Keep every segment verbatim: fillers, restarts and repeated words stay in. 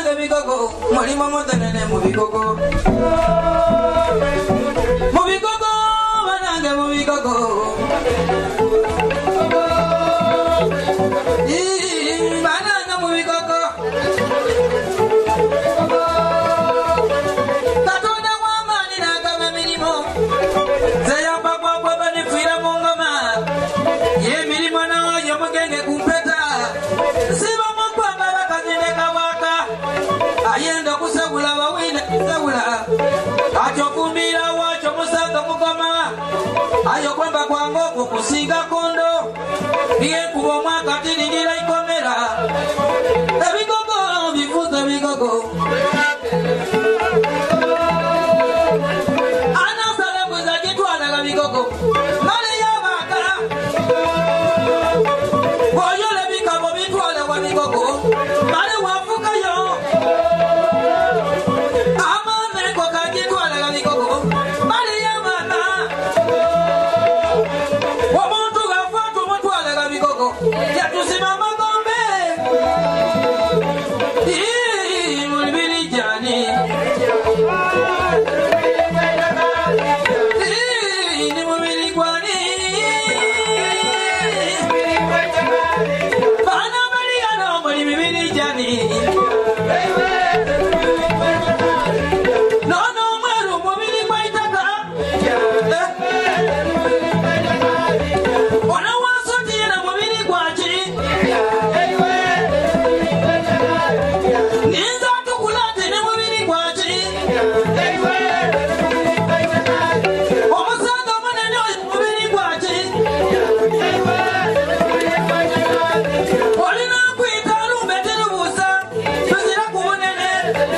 banange bigogo mulimo mutenene mu bigogo mu bigogo banange mu bigogo ii banange mu bigogo katonda w'amaanyi n'agaba emirimu zeyamba gwagwa banifira mu ngoma y'emirimu nayo mugenge kumpeta sibamu kwamba bakazine kawaka ayenda kusabula bawine kusabula atyo kumbira wacho musanga mugoma ayo kwamba kwango kukusinga kondo biye kubo mwaka tiringira ikomera ebigogo bifuza bigogo ana sala kuza kitwala ga bigogo mali yabaka boyole bikabo bitwala wa bigogo mali wafuka yo amane ko kagitwala ga bigogo mali yabaka omuntu gafatu mutwala ga bigogo yatusimama gombe ii mulibili jani ii ni mubili gwani bana bali ano mulibili jani no no mweru mubili kwa itaka wana wasuti na mubili gwachi ninza tukulate ne mubili gwachi omusaga munene mubili gwachi olina kwita lumbe terubuusa tuzira ku bunene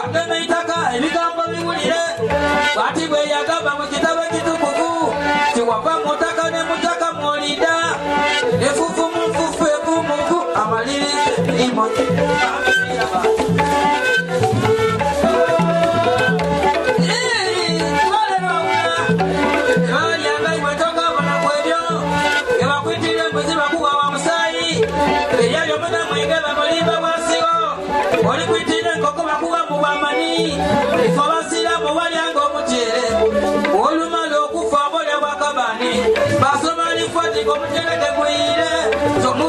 bwageme itaka ebigambo biwulire bwati bwe yagamba mu kitabo ekitukuvu tiwava mutaka ne mutaka mwolida efufu mu nfufu ekumuvu amalirize emirimu Oli kwitira nkoko bakuwa mu bamani ifo basiramu balyanga omuceere olumala okufa obolya bwakabani basoma lifati ng'omuceere tegwire